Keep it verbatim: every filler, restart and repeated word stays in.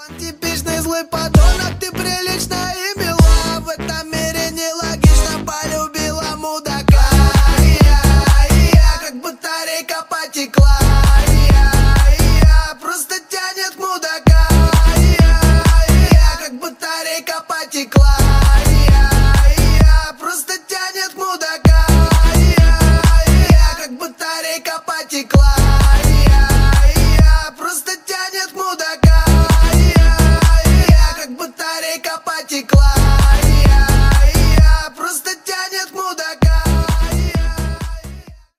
Типичный злой подонок, ты прилично и мила. В этом мире нелогично, полюбила мудака. И я, и я, как батарейка потекла.